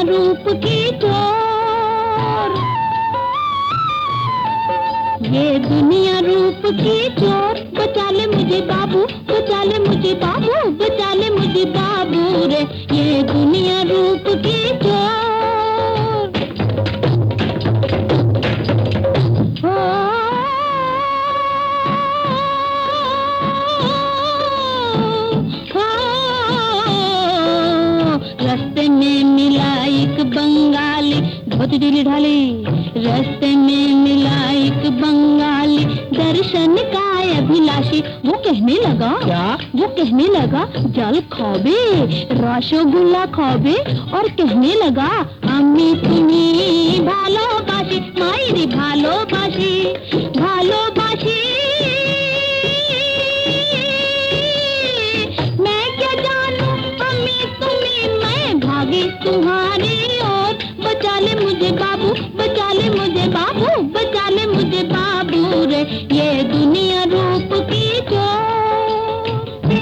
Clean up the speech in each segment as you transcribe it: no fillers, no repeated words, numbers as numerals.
रूप की चोर, ये दुनिया रूप की चोर। बचा ले मुझे बाबू, बचा ले मुझे बाबू, बचा ले मुझे बाबू रे, ये दुनिया रूप की चोर। रास्ते में मिला एक बंगाली, धोती ढीली ढाली, रास्ते में मिला एक बंगाली, दर्शन का अभिलाषी। वो कहने लगा क्या? वो कहने लगा जल खाबे, रसगुल्ला खाबे, और कहने लगा আমি তুমি ভালোবাসি, মাইরি ভালোবাসি, ভালোবাসি। मैं क्या जानूं अम्मी तुम्हें, मैं भागी तुम्हारी ओर। बचा ले मुझे बाबू, बचा ले मुझे बाबू, बचा ले मुझे बाबू रे, ये दुनिया रूप की चोर।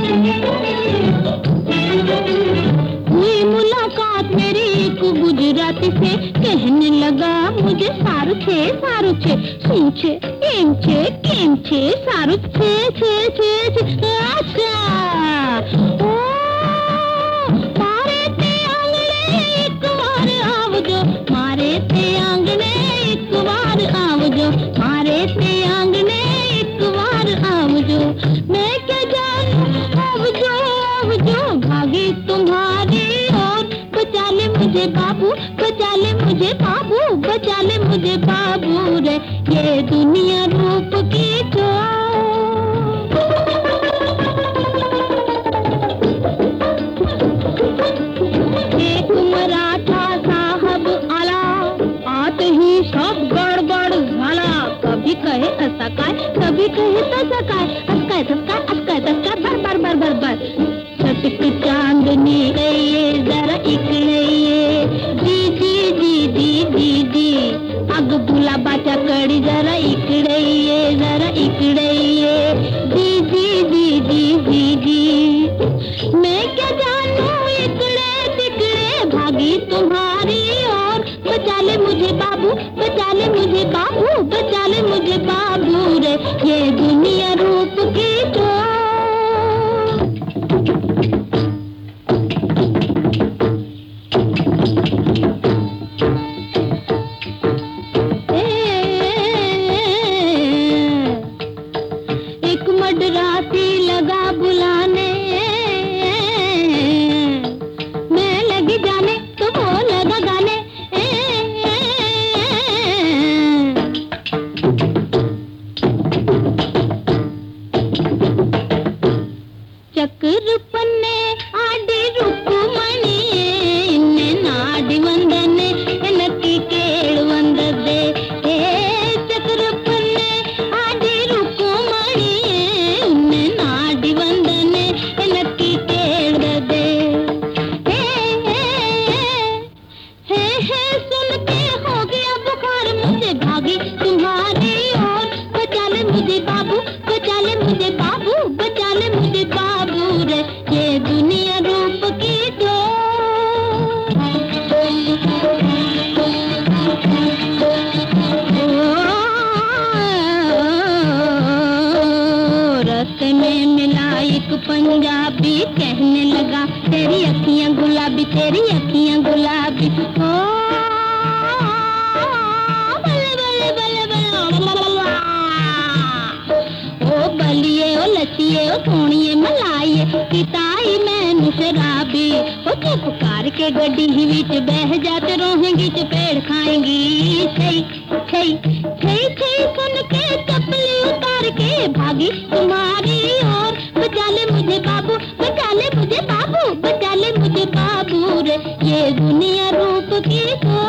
हुई मुलाकात मेरी एक गुजराती से, कहने लगा मुझे सारू छे શું છે એમ છે કેમ છે સારું છે अच्छा ओ मारे ते आंगणे एक बार आवजो, मारे ते आंगणे एक बार आवजो, मारे ते आंगणे एक बार आवजो। मैं क्या जानूं आवजो आवजो, भागी तुम्हारी ओर। बचा ले मुझे बाबू, बचा ले मुझे बाबू, बचा ले मुझे बाबू रे, ये दुनिया रूप की चोर। एक मराठा साहब आला, आते ही सब गड़बड़ झाला। कभी कहे ऐसा काय, कभी कहे तसा काय, असकाय तसकाय, असकाय तसकाय, बर बर बर बर बर। छटक चांदनी गई जरा इकडे ये, जी जी जी जी जी जी। अग गुलाबाच्या कडी जरा इकडे ये, जरा इकडे ये, जी जी जी जी जी जी। मैं क्या जानूं इकडे तिकडे, भागी तुम्हारी ओर। बचा ले मुझे बाबू, बचा ले मुझे बाबू, बचा ले मुझे बाबू रे, ये दुनिया रूप की चोर। मडरासी लगा बुलाने, मैं लगी जाने तो वो लगा गाने। चक्र पन्ने आडी रुक्मणी, इन्ने नाडी वंदने नक्की केळ वंददे। चक्र पन्ने आडी रुक्मणी, इन्ने नाडी वंदने नक्की केळ दे। हे सुन के हो गया बुखार, मुझे भागी तुम्हारी ओर। बचा ले मुझे बाबू, बचा ले मुझे बाबू, बचा ले मुझे बाबू रे, ये दुनिया रूप की रास्ते में मिला एक पंजाबी, कहने लगा तेरी अखियां गुलाबी, तेरी अखियां गुलाबी। ओ बल्ले बल्ले बल्ले बल्ले, ओ बलिए ओ लचिए ओ सोनिए मलाइए, किताई मैनू शराबी। ओ चुप करके गड्डी ही विच बह जा, ते रोहेंगी चपेड़ खाएंगी। छई छई छई छई सुन के चपली उतार के भागी तुम्हारी ओर। बचा ले मुझे बाबू, बचा ले मुझे बाबू, बचा ले मुझे बाबू रे, ये दुनिया रूप की चोर।